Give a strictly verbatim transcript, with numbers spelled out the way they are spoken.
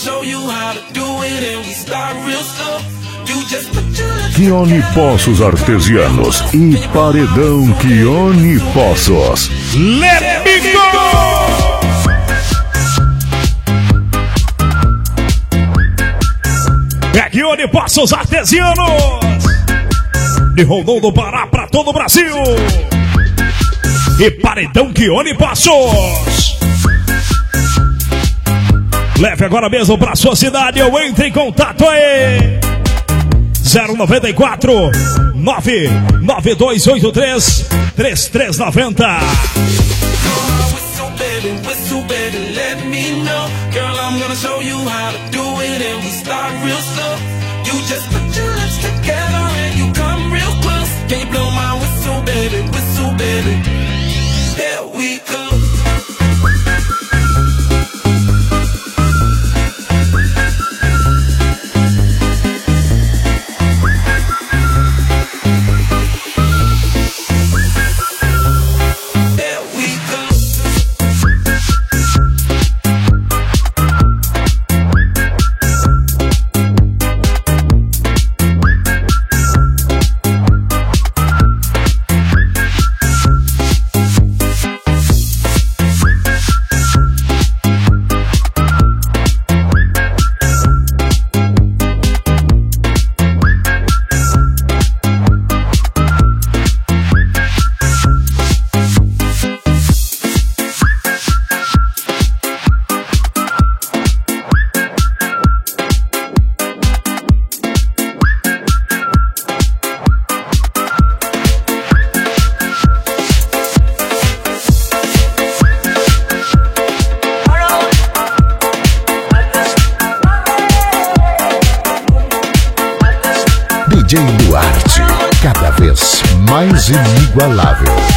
Quione Poços Artesianos e Paredão Quione Poços. Let me go! É Quione Poços Artesianos de Rondon do Pará pra todo o Brasil. E Paredão Quione Poços. Leve agora mesmo pra sua cidade. Eu entre em contato aí. zero noventa e quatro, nove nove dois oito três, três três nove zero. D J Duarte, cada vez mais inigualável.